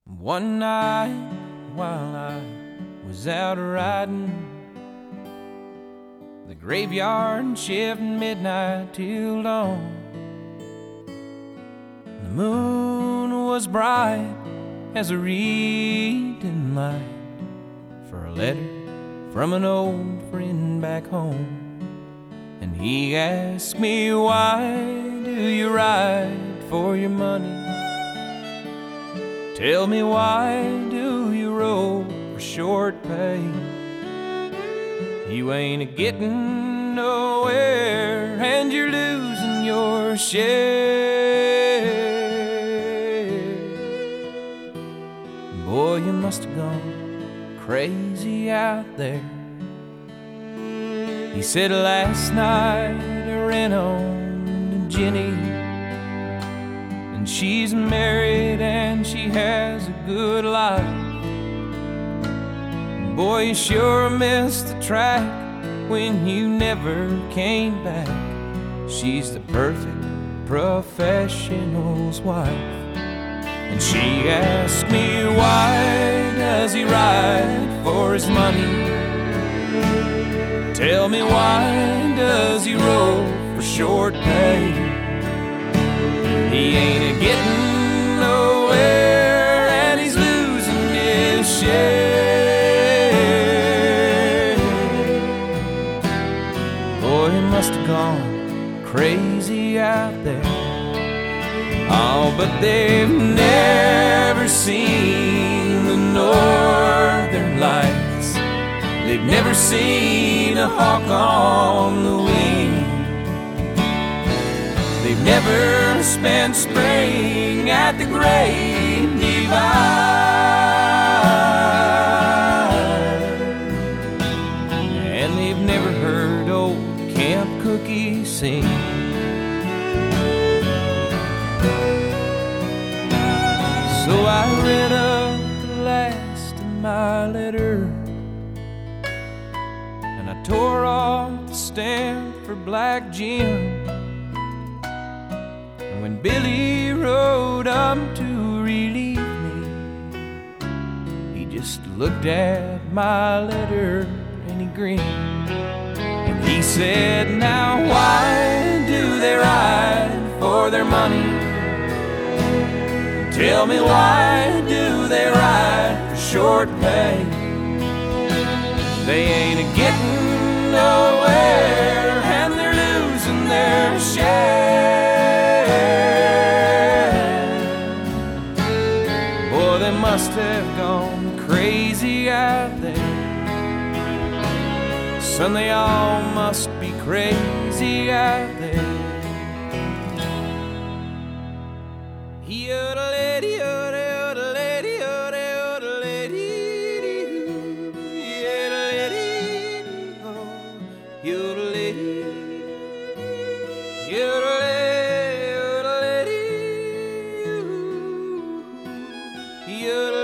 One night while I was out riding the graveyard shift, midnight till dawn, the moon was bright as a reading light for a letter from an old friend back home. And he asked me, why do you ride for your money? Tell me, why do you roll for short pay? You ain't a-getting nowhere and you're losing your share. Boy, you must have gone crazy out there. He said, last night I ran on to Jenny, and she's married and she has a good life. Boy, you sure missed the track when you never came back. She's the perfect professional's wife. And she asked me, why does he ride for his money? Tell me, why does he roll for short pay? He ain't a-getting nowhere and he's losing his share. Boy, he must have gone crazy out there. Oh, but they've never seen the northern lights. They've never seen a hawk on the wing. They've never spent spring at the Great Divide. And they've never heard old Camp Cookie sing. So I read up the last of my letter, and I tore off the stamp for Black Jim. And when Billy rode up to relieve me, he just looked at my letter and he grinned. And he said, now why do they ride for their money? Tell me, why do they ride for short pay? They ain't a-getting nowhere and they're losing their share. Boy, they must have gone crazy out there. Son, they all must be crazy out there. You